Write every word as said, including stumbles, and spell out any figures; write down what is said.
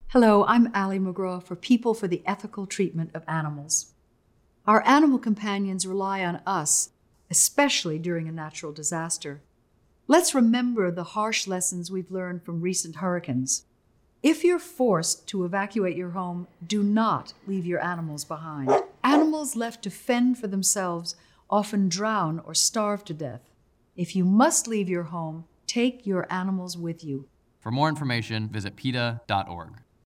Hello, I'm Ali McGraw for People for the Ethical Treatment of Animals. Our animal companions rely on us, especially during a natural disaster. Let's remember the harsh lessons we've learned from recent hurricanes. If you're forced to evacuate your home, do not leave your animals behind. Animals left to fend for themselves often drown or starve to death. If you must leave your home, take your animals with you. For more information, visit PETA dot org.